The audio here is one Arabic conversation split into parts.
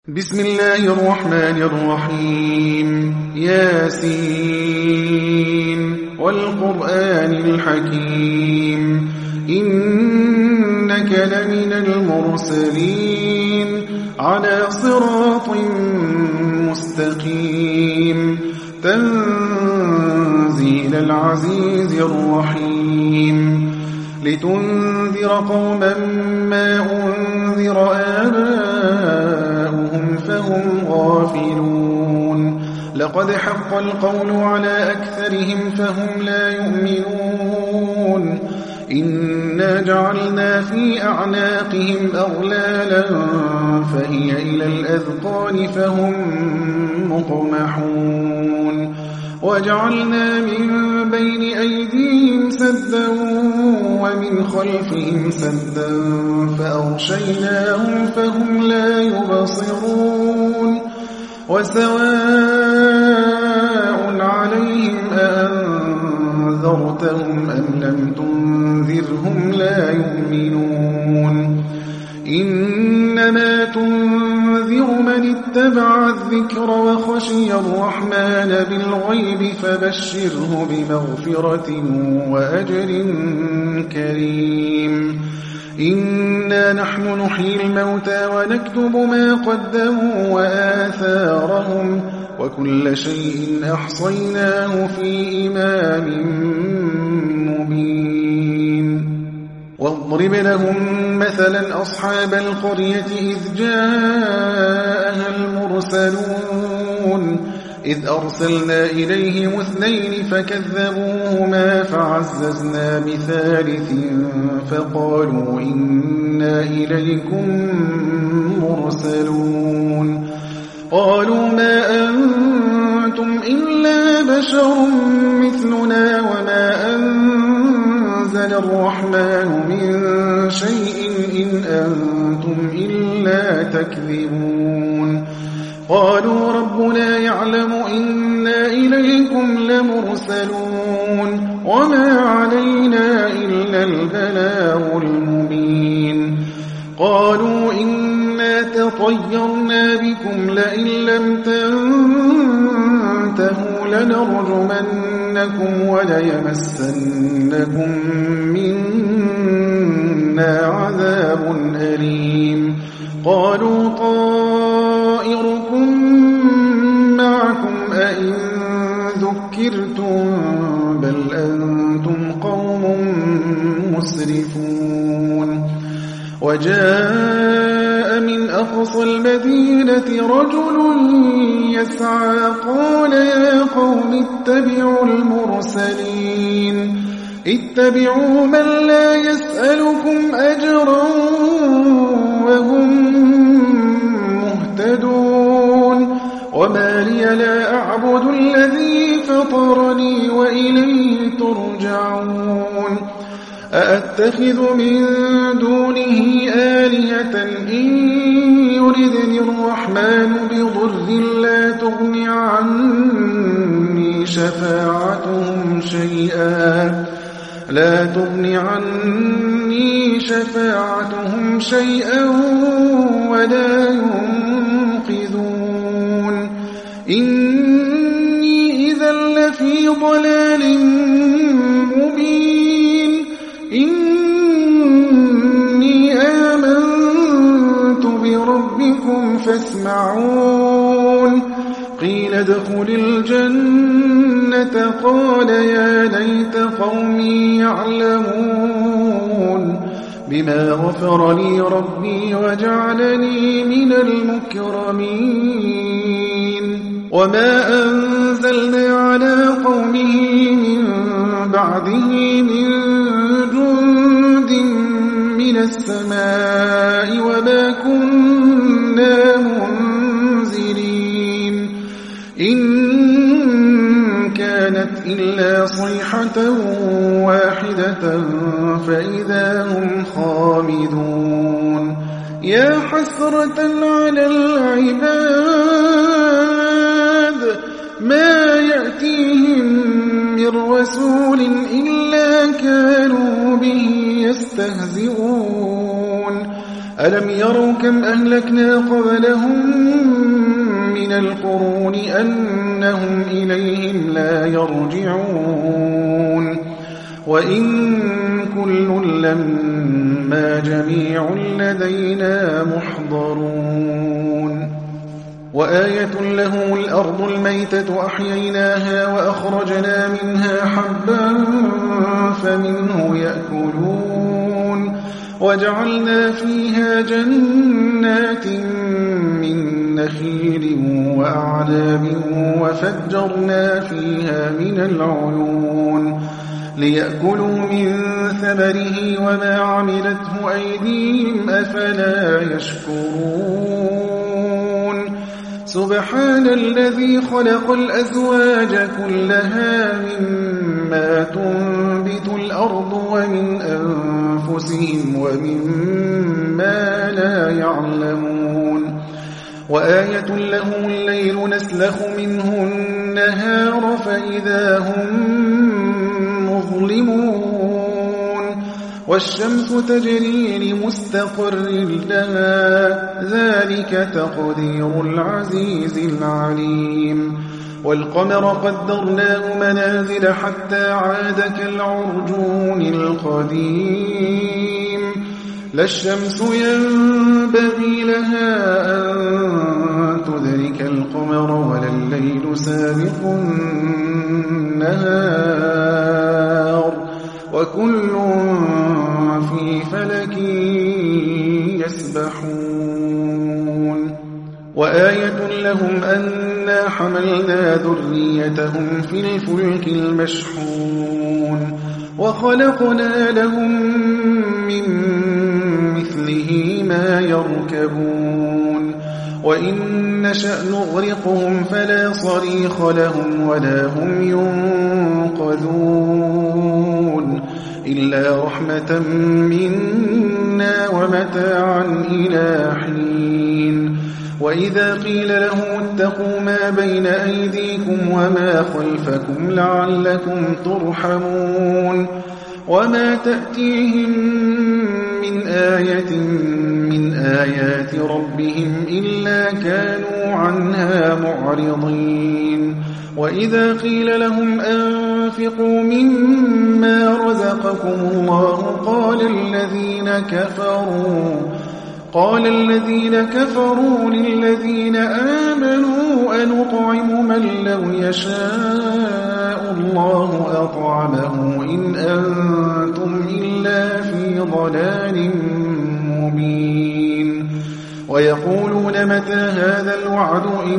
بسم الله الرحمن الرحيم ياسين والقرآن الحكيم إنك لمن المرسلين على صراط مستقيم تنزيل العزيز الرحيم لتنذر قوما ما أنذر آباؤهم فهم غافلون لقد حق القول على أكثرهم فهم لا يؤمنون إنا جعلنا في أعناقهم أغلالا فهي إلى الأذقان فهم مقمحون وجعلنا من بين أيديهم سدا ومن خلفهم سدا فأغشيناهم فهم لا يبصرون وسواء عليهم أأنذرتهم أم لم تنذرهم لا يؤمنون إنما تنذر من اتبع الذكر وخشي الرحمن بالغيب فبشره بمغفرة وأجر كريم إنا نحن نحيي الموتى ونكتب ما قدموا وآثارهم وكل شيء أحصيناه في إمام مبين واضرب لهم مثلا أصحاب القرية إذ جاءها المرسلون إذ أرسلنا إليهم 2 فكذبوهما فعززنا بثالث فقالوا إنا إليكم مرسلون قالوا ما أنتم إلا بشر مثلنا وما أنزل الرحمن من شيء إن أنتم إلا تكذبون قالوا ربنا يعلم إنا إليكم لمرسلون وما علينا إلا البلاغ المبين قالوا إنا تطيرنا بكم لئن لم تنتهوا لنرجمنكم وليمسنكم منا عذاب أليم قالوا طائركم معكم أئن ذكرتم بل أنتم قوم مسرفون وجاء من أقصى المدينة رجل يسعى قال يا قوم اتبعوا المرسلين اتبعوا من لا يسألكم أجرا وهم مهتدون وما لي لا أعبد الذي فطرني وإليه ترجعون أأتخذ من دونه آلهة إن يردني الرحمن بضر لا تغني عني شفاعتهم شيئا ولا ينقذون إني إذا لفي ضلال مبين إني آمنت بربكم فاسمعون قيل ادخل الجنة قال يا ليت قومي يعلمون بما غفر لي ربي وجعلني من المكرمين وما أنزلنا على قومه من بعده من جند من السماء وما كنا منزلين إن كانت إلا صيحة واحدة فإذا هم خامدون يا حسرة على العباد ما يأتيهم من رسول إلا كانوا به يستهزئون ألم يروا كم أهلكنا قبلهم من القرون أنهم إليهم لا يرجعون وإن كل لما جميع لدينا محضرون وآية لهم الأرض الميتة أحييناها وأخرجنا منها حبا فمنه يأكلون وجعلنا فيها جنات من نخيل وأعناب وفجرنا فيها من العيون ليأكلوا من ثمره وما عملته أيديهم أفلا يشكرون سبحان الذي خلق الأزواج كلها مما تنبت الأرض ومن أنفسهم ومما لا يعلمون وآية لهم الليل نسلخ منه النهار فإذا هم مظلمون والشمس تجري لمستقر لها ذلك تقدير العزيز العليم والقمر قدرناه منازل حتى عاد كالعرجون القديم لا الشمس ينبغي لها أن تدرك القمر ولا الليل سابق النهار وكل في فلك يسبحون وآية لهم أنا حملنا ذريتهم في الفلك المشحون وخلقنا لهم من مثله ما يركبون وإن نشأ نغرقهم فلا صريخ لهم ولا هم ينقذون إلا رحمة منا ومتاعا إلى حين وإذا قيل له اتقوا ما بين أيديكم وما خلفكم لعلكم ترحمون وما تأتيهم من آية من آيات ربهم إلا كانوا عنها معرضين وإذا قيل لهم أنفقوا مما رزقكم الله قال الذين كفروا للذين آمنوا أنطعم من لو يشاء الله أطعمه إن أنتم إلا في ضلال مبين ويقولون متى هذا الوعد إن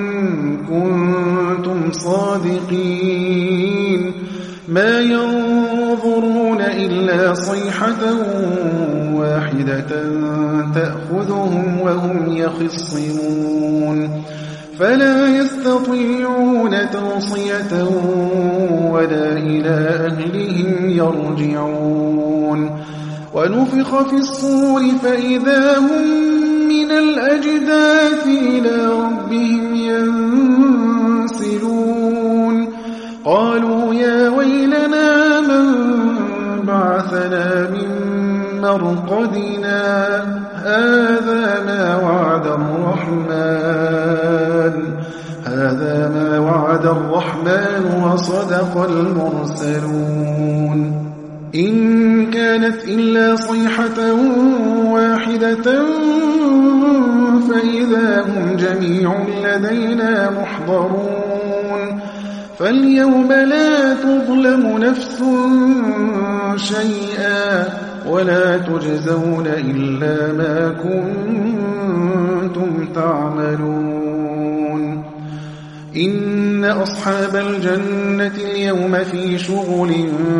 كنتم صادقين ما ينظرون إلا صيحة واحدة تأخذهم وهم يخصمون فلا يستطيعون توصية ولا إلى أهلهم يرجعون ونفخ في الصور فإذا هم من الأجداث إلى ربهم ينسلون قالوا يا ويلنا من بعثنا من مرقدنا هذا ما وعد الرحمن وصدق المرسلون إن كانت إلا صيحة واحدة فإذا هم جميع لدينا محضرون فاليوم لا تظلم نفس شيئا ولا تجزون إلا ما كنتم تعملون إن أصحاب الجنة اليوم في شغل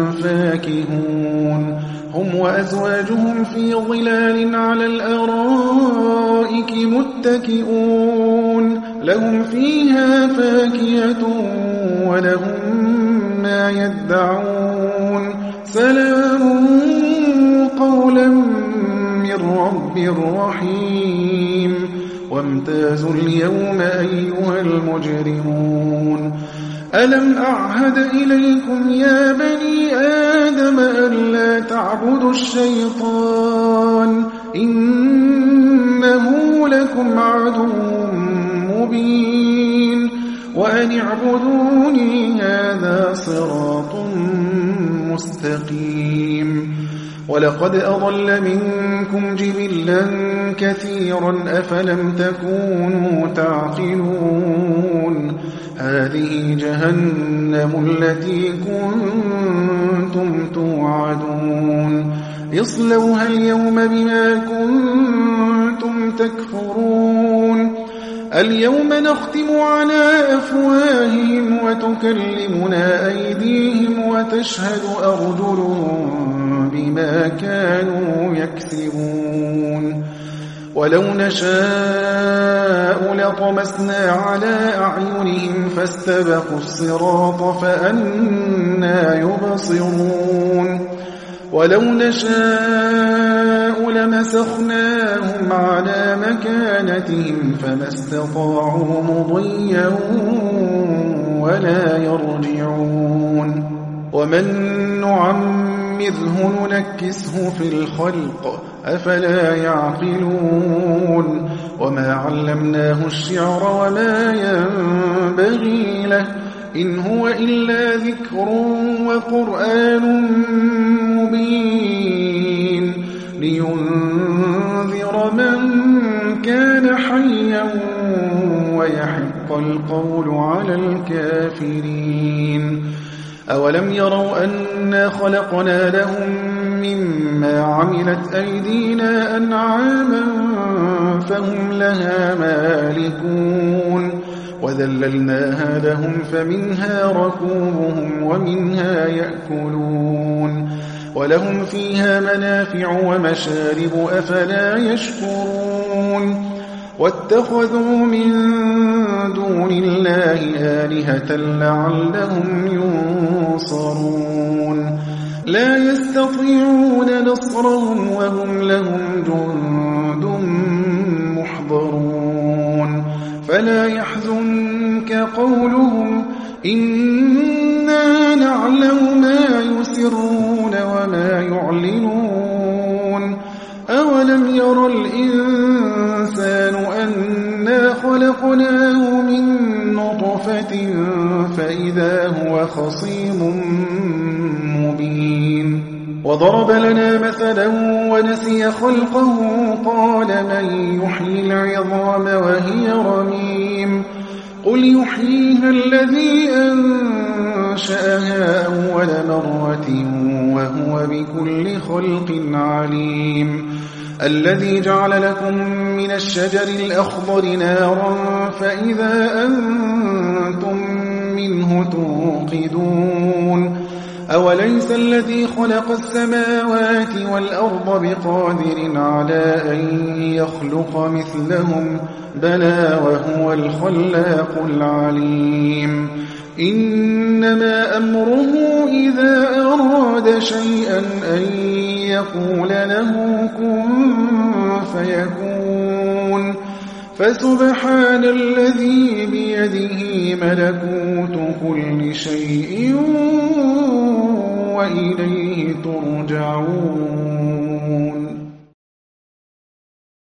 فاكهون هم وأزواجهم في ظلال على الأرائك متكئون لهم فيها فاكهة ولهم ما يدعون سلام قولا من رب رحيم وامتازوا اليوم أيها المجرمون ألم أعهد إليكم يا بني آدم ألا تعبدوا الشيطان إنه لكم عدو مبين وأن اعبدوني هذا صراط مستقيم ولقد أضل منكم جبلا كثيرا أفلم تكونوا تعقلون هذه جهنم التي كنتم توعدون اصلوها اليوم بما كنتم تكفرون اليوم نختم على أفواههم وتكلمنا أيديهم وتشهد أرجلهم بما كانوا يكسبون ولو نشاء لطمسنا على أعينهم فاستبقوا الصراط فأنى يبصرون ولو نشاء لمسخناهم على مكانتهم فما استطاعوا مضيا ولا يرجعون ومن نعمره ننكسه في الخلق أفلا يعقلون وما علمناه الشعر وما ينبغي له إن هو إلا ذكر وقرآن مبين لينذر من كان حيا ويحق القول على الكافرين أولم يروا أنا خلقنا لهم مما عملت أيدينا أنعاما فهم لها مالكون وذللناها لهم فمنها ركوبهم ومنها يأكلون ولهم فيها منافع ومشارب أفلا يشكرون واتخذوا من دون الله آلهة لعلهم ينصرون لا يستطيعون نصرهم وهم لهم جند محضرون فلا يحزنك قولهم إنا نعلم ما يسرون وما يعلنون أولم ير الإنسان أنا خلقناه من نطفة فإذا هو خصيم مبين وضرب لنا مثلا ونسي خلقه قال من يحيي العظام وهي رميم قل يحييها الذي أنشأها أول مرة وهو بكل خلق عليم الذي جعل لكم من الشجر الأخضر نارا فإذا أنتم منه توقدون أوليس الذي خلق السماوات والأرض بقادر على أن يخلق مثلهم بلى وهو الخلاق العليم إنما أمره إذا أراد شيئا أن يقول له كن فيكون فسبحان الذي بيده ملكوت كل شيء وإليه ترجعون